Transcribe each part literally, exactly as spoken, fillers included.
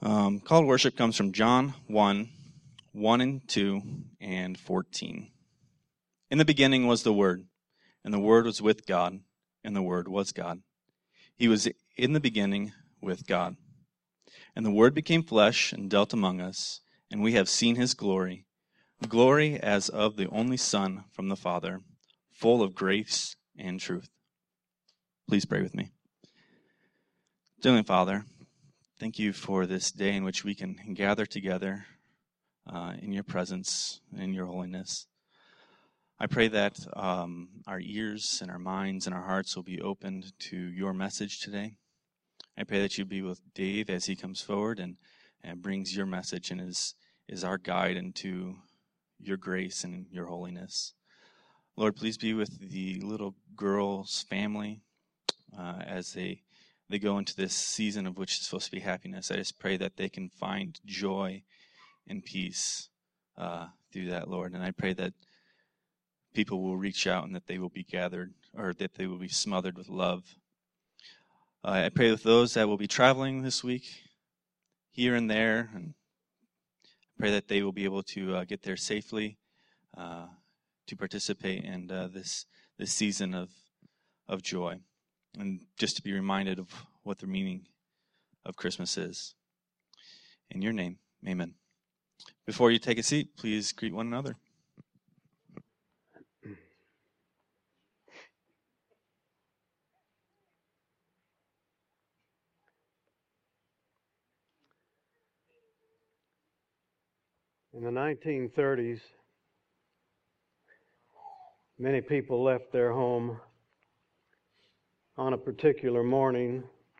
Um, call to worship comes from John one, one and two, and fourteen. In the beginning was the Word, and the Word was with God, and the Word was God. He was in the beginning with God. And the Word became flesh and dwelt among us, and we have seen his glory, glory as of the only Son from the Father, full of grace and truth. Please pray with me. Dear Heavenly Father, thank you for this day in which we can gather together uh, in your presence, in your holiness. I pray that um, our ears and our minds and our hearts will be opened to your message today. I pray that you be with Dave as he comes forward and, and brings your message and is, is our guide into your grace and your holiness. Lord, please be with the little girl's family uh, as they they go into this season of which is supposed to be happiness. I just pray that they can find joy and peace uh, through that, Lord. And I pray that people will reach out and that they will be gathered, or that they will be smothered with love. Uh, I pray with those that will be traveling this week, here and there, and I pray that they will be able to uh, get there safely uh, to participate in uh, this this season of of joy, and just to be reminded of what the meaning of Christmas is. In your name, amen. Before you take a seat, please greet one another. In the nineteen thirties, many people left their home on a particular morning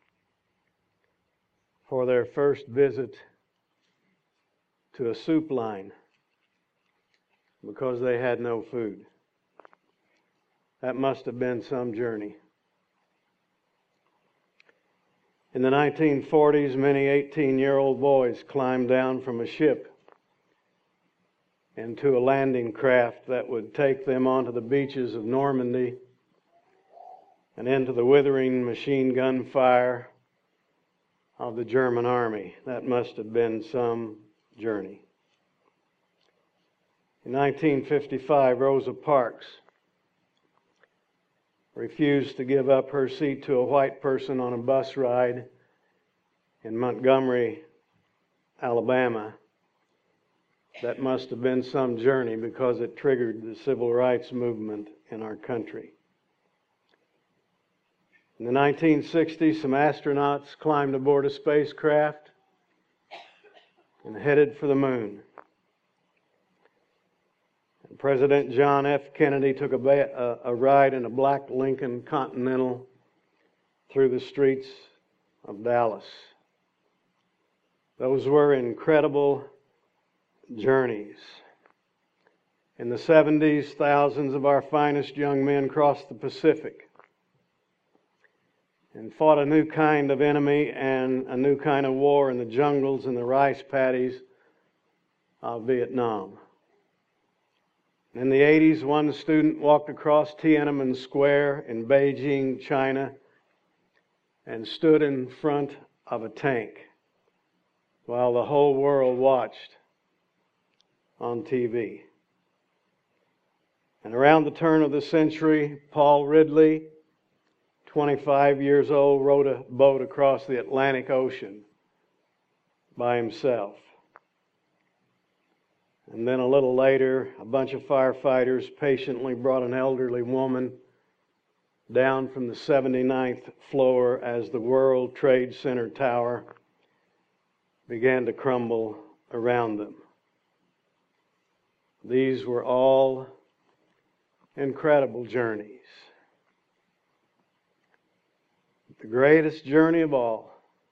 for their first visit to a soup line because they had no food. That must have been some journey. In the nineteen forties, many eighteen-year-old boys climbed down from a ship into a landing craft that would take them onto the beaches of Normandy and into the withering machine gun fire of the German army. That must have been some journey. In nineteen fifty-five, Rosa Parks refused to give up her seat to a white person on a bus ride in Montgomery, Alabama. That must have been some journey because it triggered the civil rights movement in our country. In the nineteen sixties, some astronauts climbed aboard a spacecraft and headed for the moon. And President John F. Kennedy took a, ba- a, a ride in a black Lincoln Continental through the streets of Dallas. Those were incredible journeys. In the seventies, thousands of our finest young men crossed the Pacific and fought a new kind of enemy and a new kind of war in the jungles and the rice paddies of Vietnam. In the eighties, one student walked across Tiananmen Square in Beijing, China, and stood in front of a tank while the whole world watched on T V. And around the turn of the century, Paul Ridley, twenty-five years old, rowed a boat across the Atlantic Ocean by himself. And then a little later, a bunch of firefighters patiently brought an elderly woman down from the seventy-ninth floor as the World Trade Center tower began to crumble around them. These were all incredible journeys. The greatest journey of all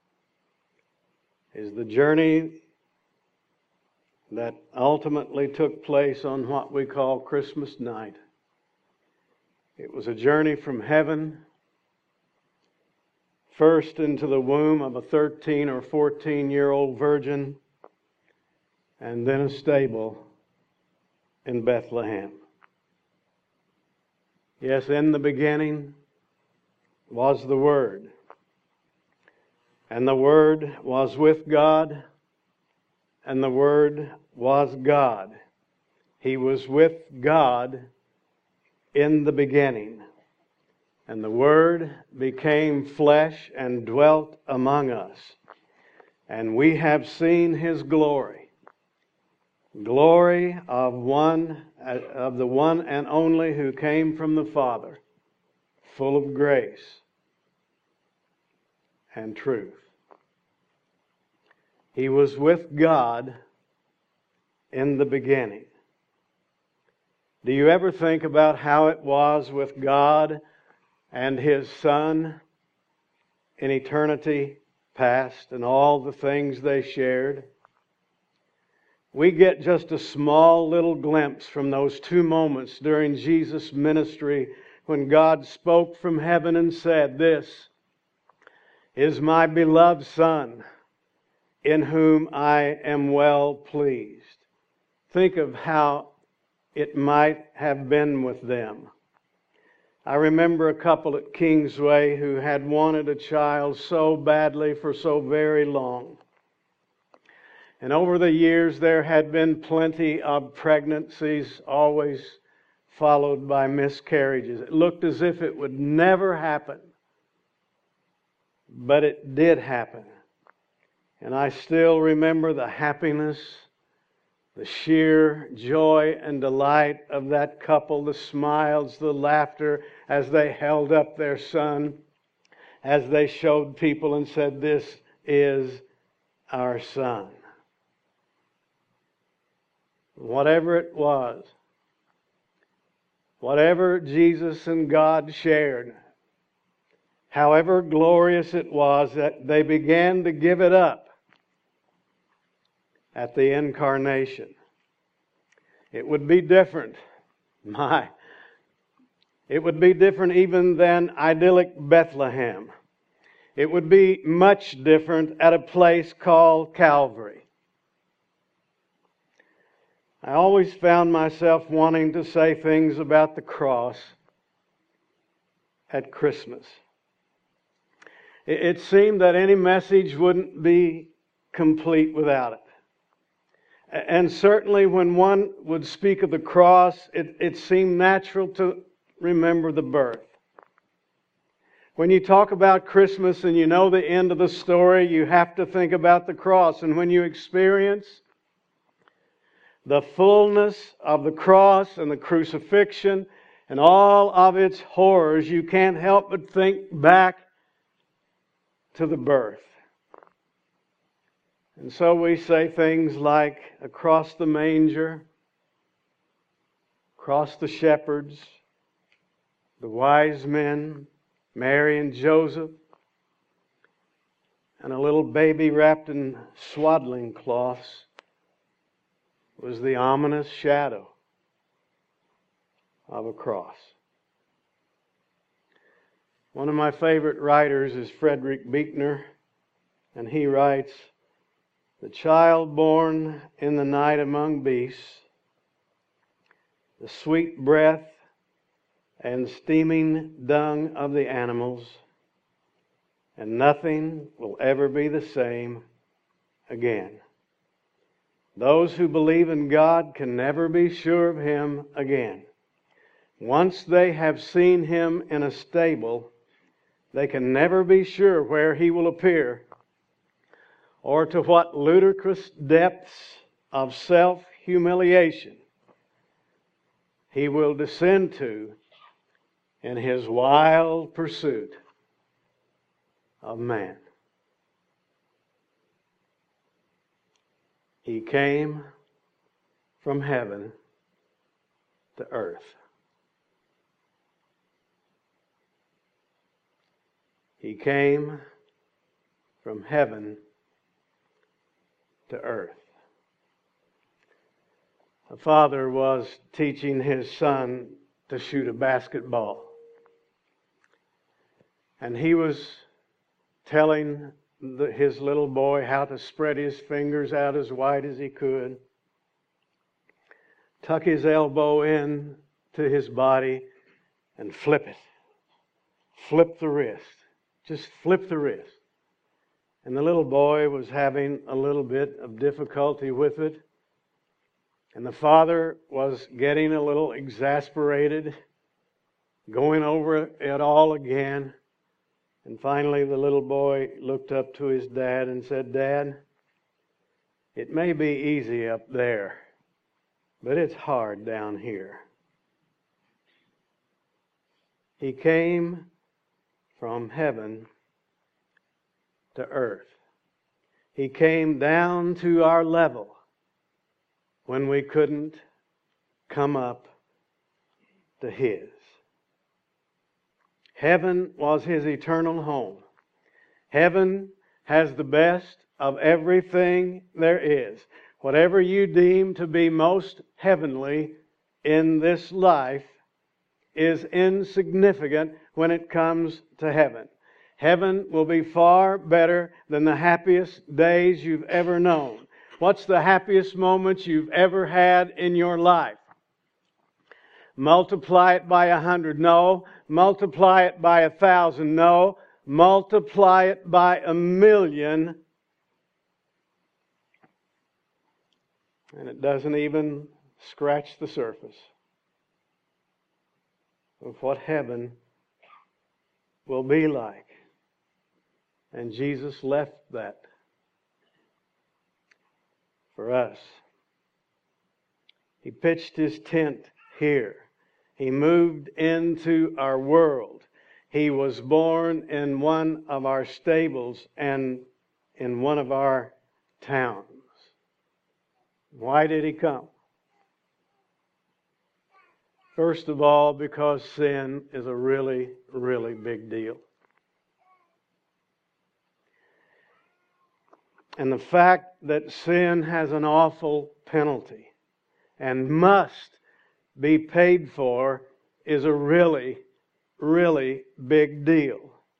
is the journey that ultimately took place on what we call Christmas night. It was a journey from heaven, first into the womb of a thirteen or fourteen-year-old virgin, and then a stable in Bethlehem. Yes, in the beginning was the Word, And the Word was with God, and the Word was God. He was with God in the beginning. And the Word became flesh and dwelt among us. And we have seen His glory. Glory of one, of the one and only who came from the Father, full of grace and truth. He was with God in the beginning. Do you ever think about how it was with God and His Son in eternity past and all the things they shared? We get just a small little glimpse from those two moments during Jesus' ministry when God spoke from heaven and said, "This is my beloved Son, in whom I am well pleased." Think of how it might have been with them. I remember a couple at Kingsway who had wanted a child so badly for so very long. And over the years there had been plenty of pregnancies, always followed by miscarriages. It looked as if it would never happen. But it did happen. And I still remember the happiness, the sheer joy and delight of that couple, the smiles, the laughter as they held up their son, as they showed people and said, "This is our son." Whatever it was, whatever Jesus and God shared, however glorious it was, that they began to give it up at the incarnation. It would be different. My, it would be different even than idyllic Bethlehem. It would be much different at a place called Calvary. I always found myself wanting to say things about the cross at Christmas. It seemed that any message wouldn't be complete without it. And certainly when one would speak of the cross, it, it seemed natural to remember the birth. When you talk about Christmas and you know the end of the story, you have to think about the cross. And when you experience the fullness of the cross and the crucifixion and all of its horrors, you can't help but think back to the birth. And so we say things like, across the manger, across the shepherds, the wise men, Mary and Joseph, and a little baby wrapped in swaddling cloths was the ominous shadow of a cross. One of my favorite writers is Frederick Buechner, and he writes, "The child born in the night among beasts, the sweet breath and steaming dung of the animals, and nothing will ever be the same again. Those who believe in God can never be sure of Him again. Once they have seen Him in a stable, they can never be sure where He will appear, or to what ludicrous depths of self-humiliation He will descend to in His wild pursuit of man." He came from heaven to earth. He came from heaven to earth. A father was teaching his son to shoot a basketball. And he was telling the, his little boy how to spread his fingers out as wide as he could, tuck his elbow in to his body, and flip it. Flip the wrist. Just flip the wrist. And the little boy was having a little bit of difficulty with it. And the father was getting a little exasperated, going over it all again. And finally the little boy looked up to his dad and said, "Dad, it may be easy up there, but it's hard down here." He came from heaven to earth. He came down to our level when we couldn't come up to His. Heaven was His eternal home. Heaven has the best of everything there is. Whatever you deem to be most heavenly in this life is insignificant when it comes to heaven. Heaven will be far better than the happiest days you've ever known. What's the happiest moments you've ever had in your life? Multiply it by a hundred? No. Multiply it by a thousand? No. Multiply it by a million, and it doesn't even scratch the surface of what heaven will be like. And Jesus left that for us. He pitched His tent here. He moved into our world. He was born in one of our stables and in one of our towns. Why did He come? First of all, because sin is a really, really big deal. And the fact that sin has an awful penalty and must be paid for is a really, really big deal.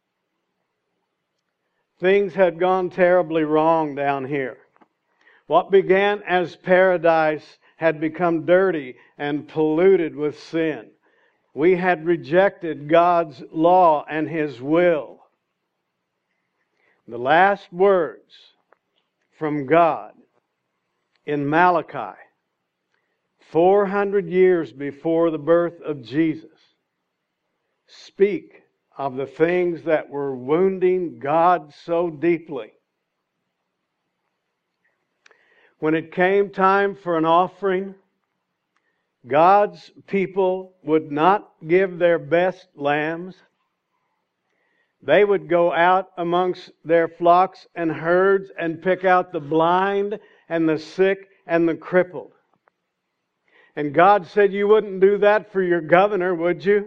Things had gone terribly wrong down here. What began as paradise had become dirty and polluted with sin. We had rejected God's law and His will. The last words from God in Malachi, four hundred years before the birth of Jesus, speak of the things that were wounding God so deeply. When it came time for an offering, God's people would not give their best lambs. They would go out amongst their flocks and herds and pick out the blind and the sick and the crippled. And God said, "You wouldn't do that for your governor, would you?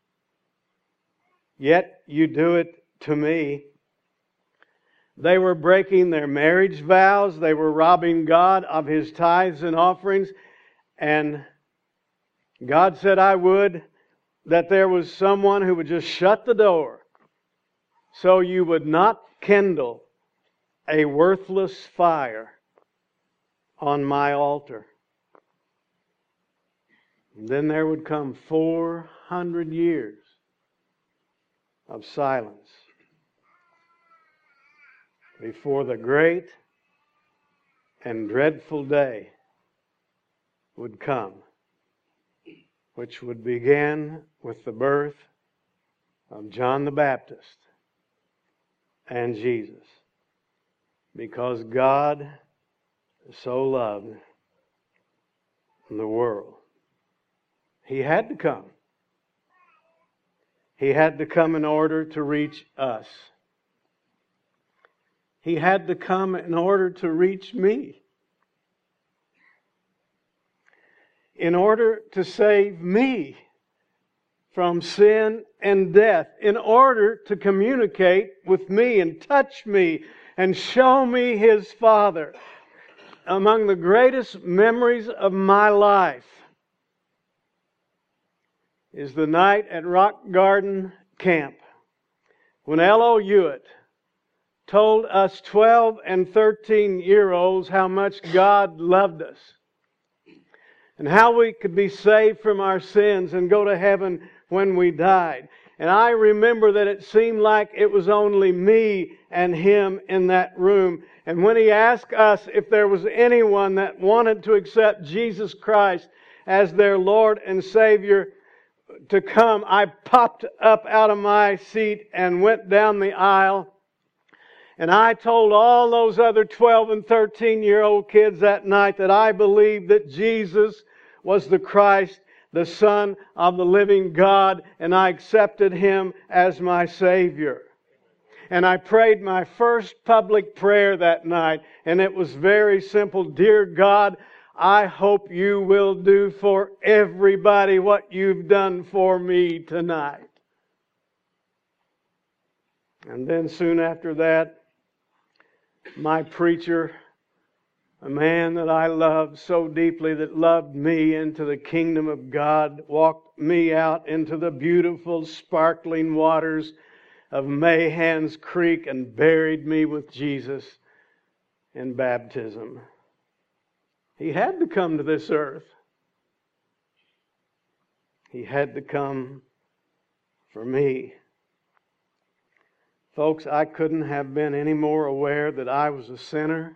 Yet you do it to me." They were breaking their marriage vows. They were robbing God of His tithes and offerings. And God said, "I would that there was someone who would just shut the door so you would not kindle a worthless fire on my altar." And then there would come four hundred years of silence before the great and dreadful day would come, which would begin with the birth of John the Baptist and Jesus. Because God so loved the world, He had to come. He had to come in order to reach us. He had to come in order to reach me. In order to save me from sin and death. In order to communicate with me and touch me and show me His Father. Among the greatest memories of my life is the night at Rock Garden Camp when L O Hewitt told us twelve and thirteen year olds how much God loved us and how we could be saved from our sins and go to heaven when we died. And I remember that it seemed like it was only me and him in that room. And when he asked us if there was anyone that wanted to accept Jesus Christ as their Lord and Savior to come, I popped up out of my seat and went down the aisle. And I told all those other twelve and thirteen year old kids that night that I believed that Jesus was the Christ, the Son of the living God, and I accepted Him as my Savior. And I prayed my first public prayer that night, and it was very simple. Dear God, I hope you will do for everybody what you've done for me tonight. And then soon after that, my preacher, a man that I loved so deeply, that loved me into the kingdom of God, walked me out into the beautiful, sparkling waters of Mayhan's Creek and buried me with Jesus in baptism. He had to come to this earth. He had to come for me. Folks, I couldn't have been any more aware that I was a sinner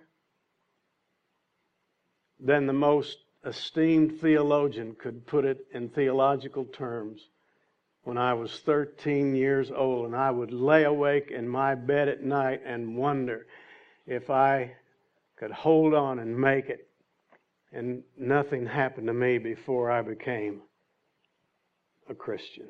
than the most esteemed theologian could put it in theological terms when I was thirteen years old, and I would lay awake in my bed at night and wonder if I could hold on and make it. And nothing happened to me before I became a Christian.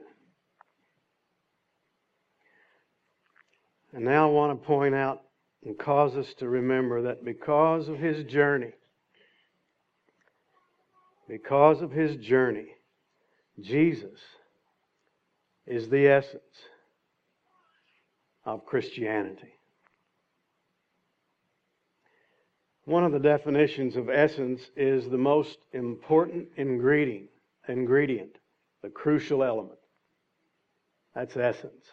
And now I want to point out and cause us to remember that because of His journey, because of His journey, Jesus is the essence of Christianity. One of the definitions of essence is the most important ingredient, ingredient, the crucial element. That's essence.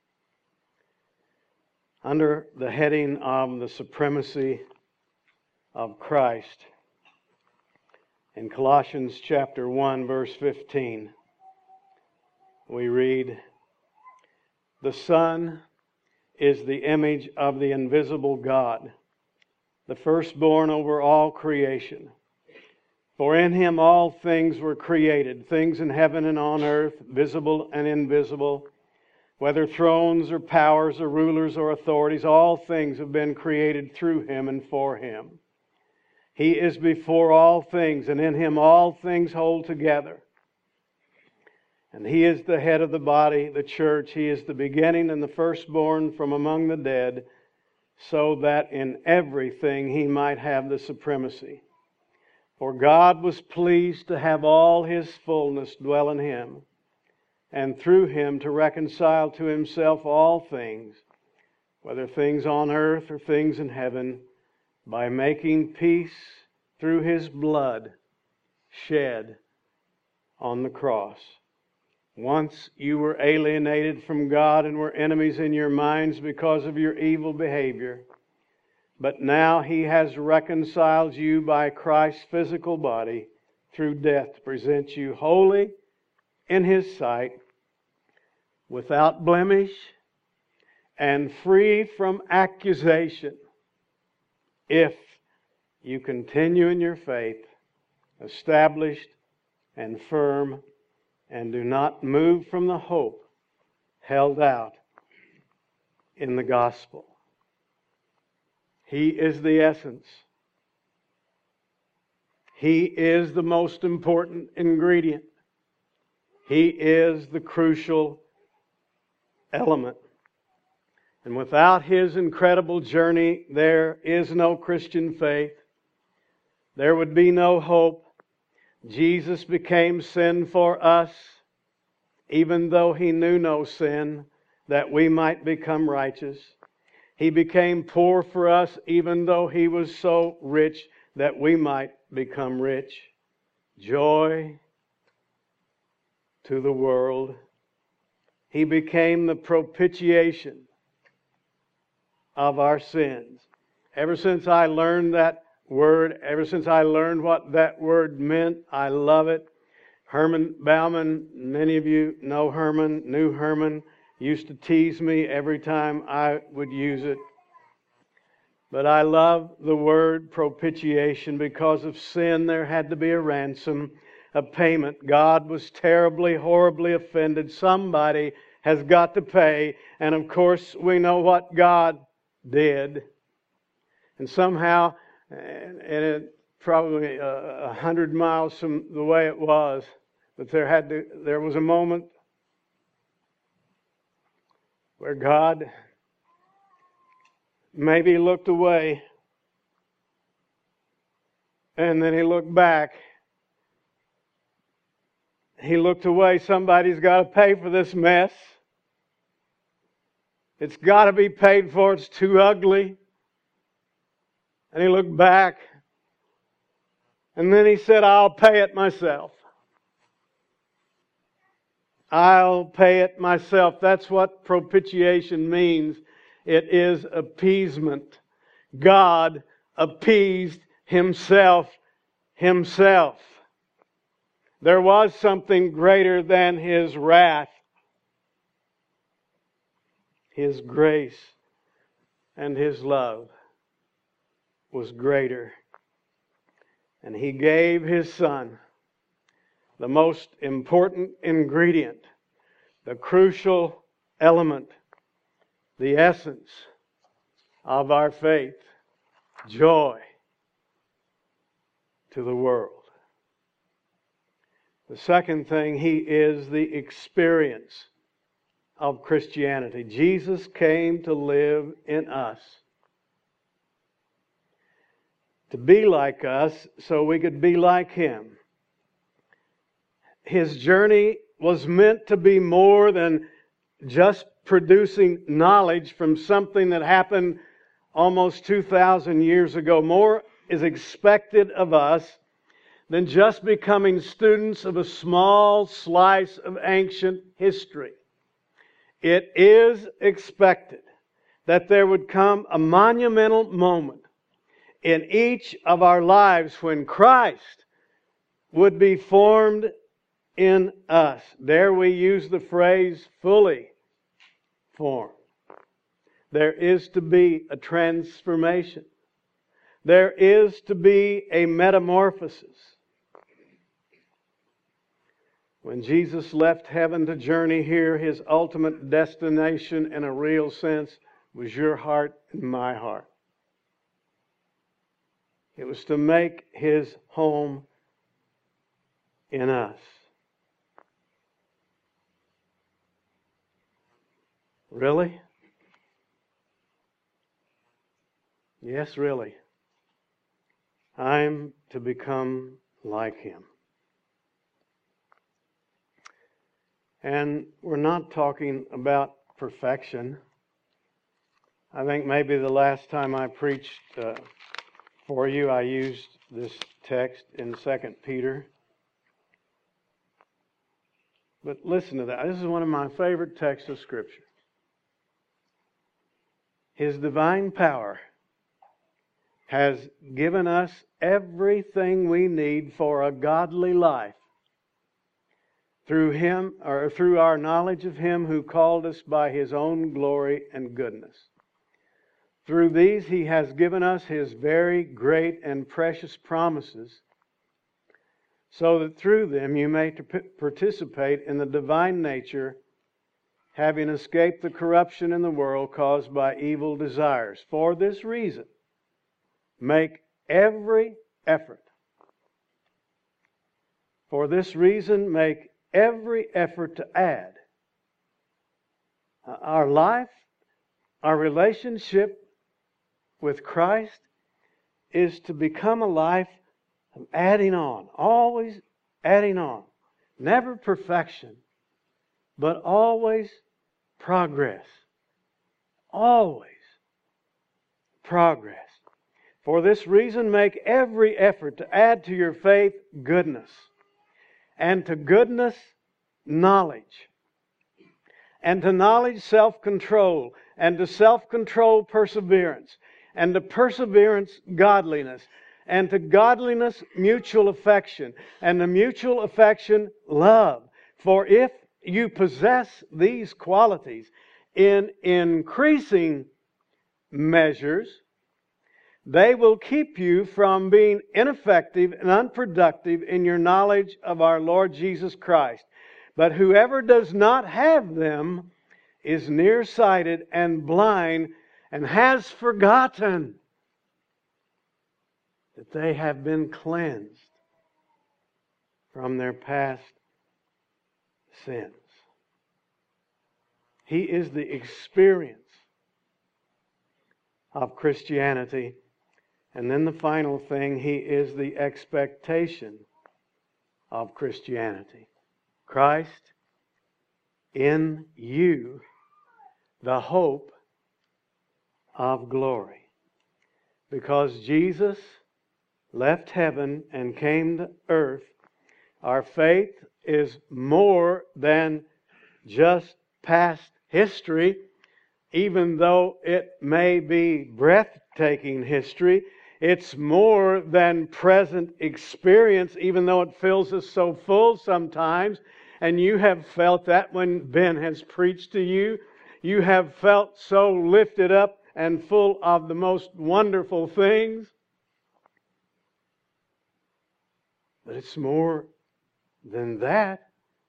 Under the heading of the supremacy of Christ, in Colossians chapter one, verse fifteen, we read, "The Son is the image of the invisible God, the firstborn over all creation. For in Him all things were created, things in heaven and on earth, visible and invisible, whether thrones or powers or rulers or authorities, all things have been created through Him and for Him. He is before all things, and in Him all things hold together. And He is the head of the body, the church. He is the beginning and the firstborn from among the dead, so that in everything He might have the supremacy. For God was pleased to have all His fullness dwell in Him, and through Him to reconcile to Himself all things, whether things on earth or things in heaven, by making peace through His blood shed on the cross. Once you were alienated from God and were enemies in your minds because of your evil behavior. But now He has reconciled you by Christ's physical body through death to present you holy in His sight, without blemish, and free from accusation, if you continue in your faith, established and firm, and do not move from the hope held out in the gospel." He is the essence. He is the most important ingredient. He is the crucial element. And without His incredible journey, there is no Christian faith. There would be no hope. Jesus became sin for us, even though He knew no sin, that we might become righteous. He became poor for us, even though He was so rich, that we might become rich. Joy to the world. He became the propitiation of our sins. Ever since I learned that word, ever since I learned what that word meant, I love it. Herman Bauman, many of you know Herman, knew Herman. He used to tease me every time I would use it. But I love the word propitiation. Because of sin, there had to be a ransom, a payment. God was terribly, horribly offended. Somebody has got to pay. And of course, we know what God did. And somehow, and it probably a, a hundred miles from the way it was, but there had to, there was a moment where God maybe looked away, and then He looked back. He looked away. Somebody's got to pay for this mess. It's got to be paid for. It's too ugly. And He looked back, and then He said, I'll pay it myself. I'll pay it myself. That's what propitiation means. It is appeasement. God appeased Himself Himself. There was something greater than His wrath. His grace and His love was greater. And He gave His Son, the most important ingredient, the crucial element, the essence of our faith, joy to the world. The second thing, He is the experience of Christianity. Jesus came to live in us, to be like us so we could be like Him. His journey was meant to be more than just producing knowledge from something that happened almost two thousand years ago. More is expected of us than just becoming students of a small slice of ancient history. It is expected that there would come a monumental moment in each of our lives when Christ would be formed in us. There we use the phrase fully formed. There is to be a transformation. There is to be a metamorphosis. When Jesus left heaven to journey here, His ultimate destination in a real sense was your heart and my heart. It was to make His home in us. Really? Yes, really. I'm to become like Him. And we're not talking about perfection. I think maybe the last time I preached uh, for you, I used this text in Second Peter. But listen to that. This is one of my favorite texts of Scripture. His divine power has given us everything we need for a godly life through Him, or through our knowledge of Him who called us by His own glory and goodness. Through these He has given us His very great and precious promises, so that through them you may participate in the divine nature, having escaped the corruption in the world caused by evil desires. For this reason, make every effort. For this reason, make every effort to add. Our life, our relationship with Christ is to become a life of adding on. Always adding on. Never perfection, but always progress. Always progress. For this reason, make every effort to add to your faith goodness, and to goodness, knowledge, and to knowledge, self-control, and to self-control, perseverance, and to perseverance, godliness, and to godliness, mutual affection, and to mutual affection, love. For if you possess these qualities in increasing measures, they will keep you from being ineffective and unproductive in your knowledge of our Lord Jesus Christ. But whoever does not have them is nearsighted and blind and has forgotten that they have been cleansed from their past sins. He is the experience of Christianity. And then the final thing, He is the expectation of Christianity. Christ in you, the hope of glory. Because Jesus left heaven and came to earth, our faith is more than just past history, even though it may be breathtaking history. It's more than present experience, even though it fills us so full sometimes. And you have felt that when Ben has preached to you. You have felt so lifted up and full of the most wonderful things. But it's more than that,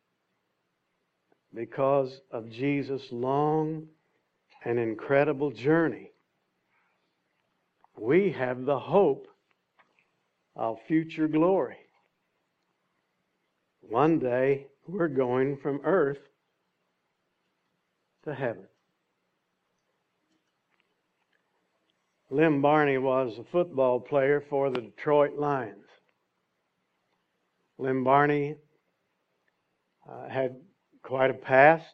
because of Jesus' long and incredible journey. We have the hope of future glory. One day we're going from earth to heaven. Lem Barney was a football player for the Detroit Lions. Lem Barney uh, had quite a past.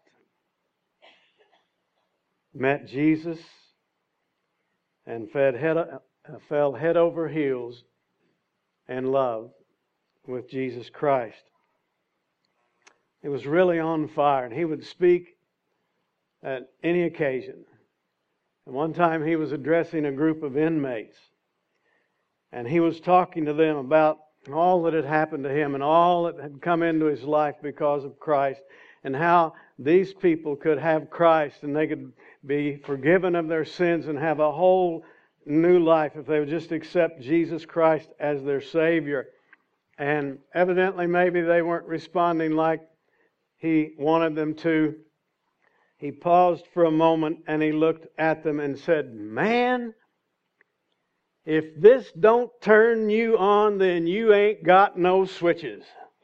Met Jesus and fed head, uh, fell head over heels in love with Jesus Christ. He was really on fire, and he would speak at any occasion. And one time he was addressing a group of inmates, and he was talking to them about all that had happened to him and all that had come into his life because of Christ, and how these people could have Christ and they could be forgiven of their sins and have a whole new life if they would just accept Jesus Christ as their Savior. And evidently maybe they weren't responding like he wanted them to. He paused for a moment and he looked at them and said, "Man, if this don't turn you on, then you ain't got no switches."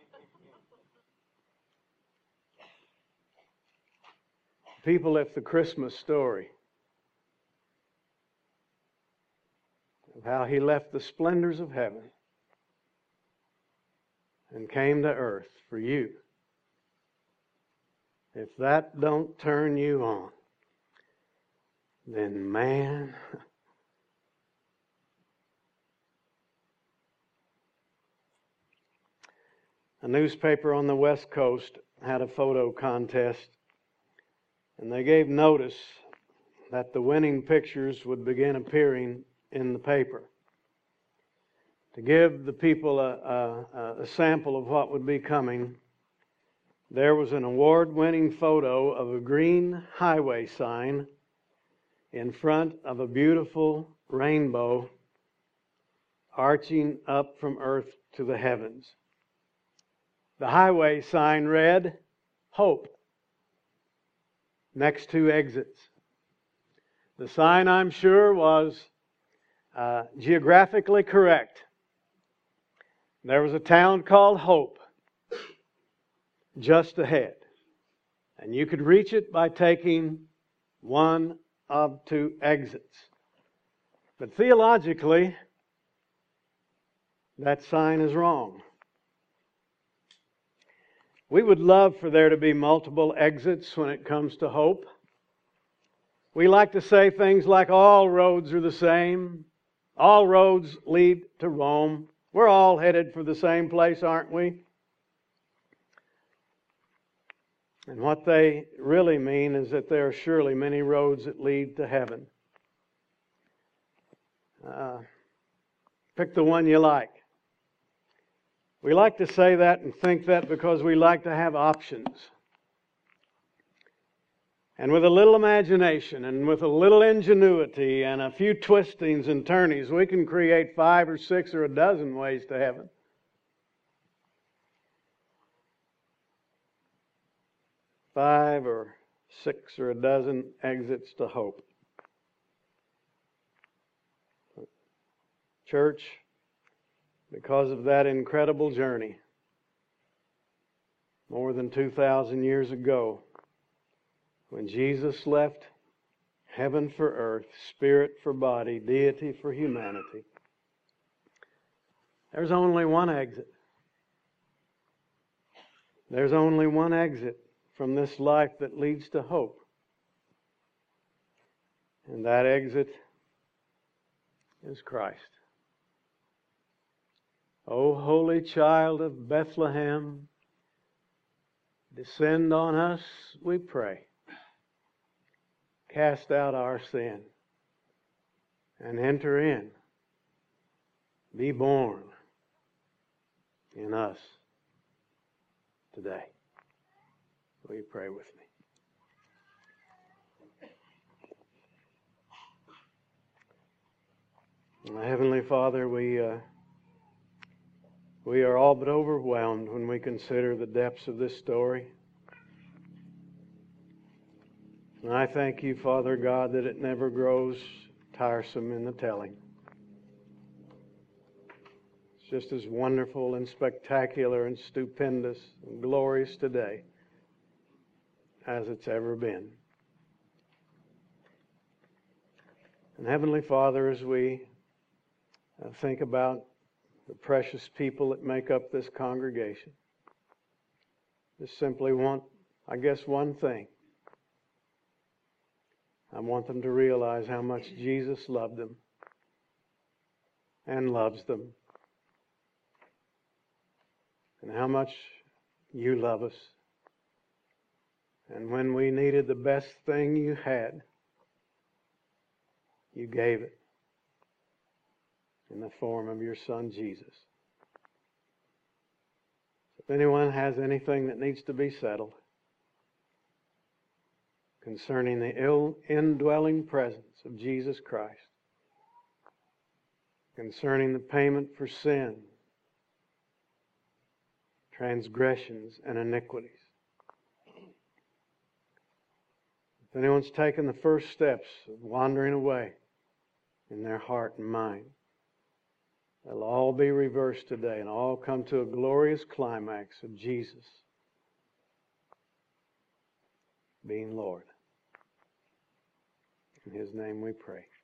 People, if the Christmas story of how He left the splendors of heaven and came to earth for you, if that don't turn you on, then man, a newspaper on the West Coast had a photo contest, and they gave notice that the winning pictures would begin appearing in the paper. To give the people a, a, a sample of what would be coming, there was an award-winning photo of a green highway sign in front of a beautiful rainbow arching up from earth to the heavens. The highway sign read, "Hope," next to exits. The sign, I'm sure, was uh, geographically correct. There was a town called Hope just ahead. And you could reach it by taking one of two exits. But theologically, that sign is wrong. We would love for there to be multiple exits when it comes to hope. We like to say things like all roads are the same. All roads lead to Rome. We're all headed for the same place, aren't we? And what they really mean is that there are surely many roads that lead to heaven. Uh, pick the one you like. We like to say that and think that because we like to have options. And with a little imagination and with a little ingenuity and a few twistings and turnings, we can create five or six or a dozen ways to heaven. Five or six or a dozen exits to hope. Church, because of that incredible journey, more than two thousand years ago, when Jesus left heaven for earth, spirit for body, deity for humanity, there's only one exit. There's only one exit from this life that leads to hope. And that exit is Christ. O holy child of Bethlehem, descend on us, we pray. Cast out our sin and enter in. Be born in us today. Will you pray with me? My Heavenly Father, we uh, we are all but overwhelmed when we consider the depths of this story. And I thank you, Father God, that it never grows tiresome in the telling. It's just as wonderful and spectacular and stupendous and glorious today as it's ever been. And Heavenly Father, as we uh, think about the precious people that make up this congregation, just simply want, I guess, one thing. I want them to realize how much Jesus loved them and loves them, and how much you love us. And when we needed the best thing you had, you gave it in the form of your Son, Jesus. If anyone has anything that needs to be settled concerning the ill indwelling presence of Jesus Christ, concerning the payment for sin, transgressions, and iniquities, if anyone's taken the first steps of wandering away in their heart and mind, they'll all be reversed today and all come to a glorious climax of Jesus being Lord. In His name we pray.